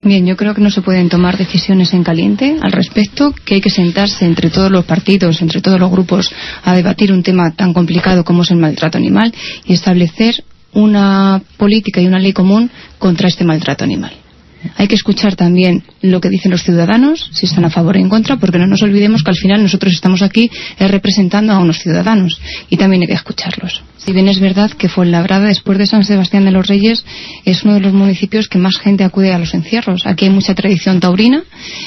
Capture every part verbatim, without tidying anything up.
Bien, yo creo que no se pueden tomar decisiones en caliente al respecto, que hay que sentarse entre todos los partidos, entre todos los grupos, a debatir un tema tan complicado como es el maltrato animal y establecer una política y una ley común contra este maltrato animal. Hay que escuchar también lo que dicen los ciudadanos, si están a favor o en contra, porque no nos olvidemos que al final nosotros estamos aquí eh, representando a unos ciudadanos y también hay que escucharlos. Si bien es verdad que Fuenlabrada, después de San Sebastián de los Reyes, es uno de los municipios que más gente acude a los encierros. Aquí hay mucha tradición taurina,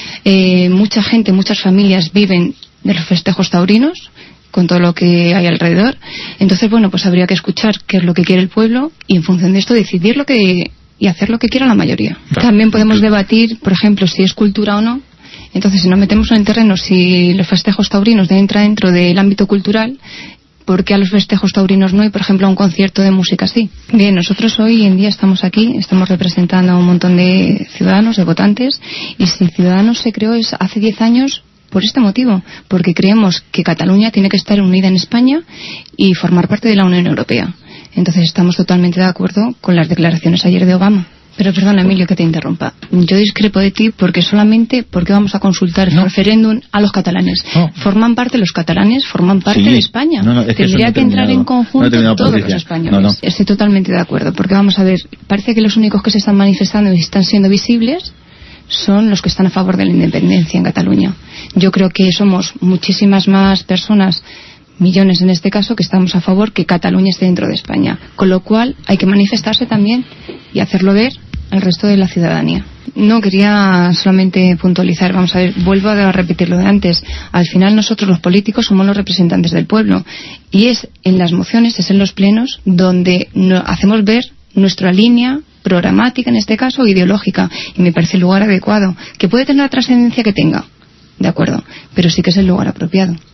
eh, mucha gente, muchas familias viven de los festejos taurinos, con todo lo que hay alrededor. Entonces, bueno, pues habría que escuchar qué es lo que quiere el pueblo y en función de esto decidir lo que y hacer lo que quiera la mayoría. Claro. También podemos debatir, por ejemplo, si es cultura o no. Entonces, si nos metemos en el terreno, si los festejos taurinos entran dentro del ámbito cultural, ¿por qué a los festejos taurinos no y, por ejemplo, a un concierto de música sí? Bien, nosotros hoy en día estamos aquí, estamos representando a un montón de ciudadanos, de votantes, y si Ciudadanos se creó es hace diez años por este motivo, porque creemos que Cataluña tiene que estar unida en España y formar parte de la Unión Europea. Entonces estamos totalmente de acuerdo con las declaraciones ayer de Obama. Pero perdona, Emilio, que te interrumpa. Yo discrepo de ti porque solamente porque vamos a consultar el no. referéndum a los catalanes. No. Forman parte los catalanes, forman parte sí. de España. No, no, es que Tendría no que entrar en conjunto no todos los españoles. No, no. Estoy totalmente de acuerdo, porque vamos a ver, parece que los únicos que se están manifestando y están siendo visibles son los que están a favor de la independencia en Cataluña. Yo creo que somos muchísimas más personas, millones en este caso, que estamos a favor que Cataluña esté dentro de España. Con lo cual hay que manifestarse también y hacerlo ver al resto de la ciudadanía. No, quería solamente puntualizar, vamos a ver, vuelvo a repetir lo de antes. Al final nosotros los políticos somos los representantes del pueblo y es en las mociones, es en los plenos donde no, hacemos ver nuestra línea programática, en este caso ideológica, y me parece el lugar adecuado, que puede tener la trascendencia que tenga, de acuerdo, pero sí que es el lugar apropiado.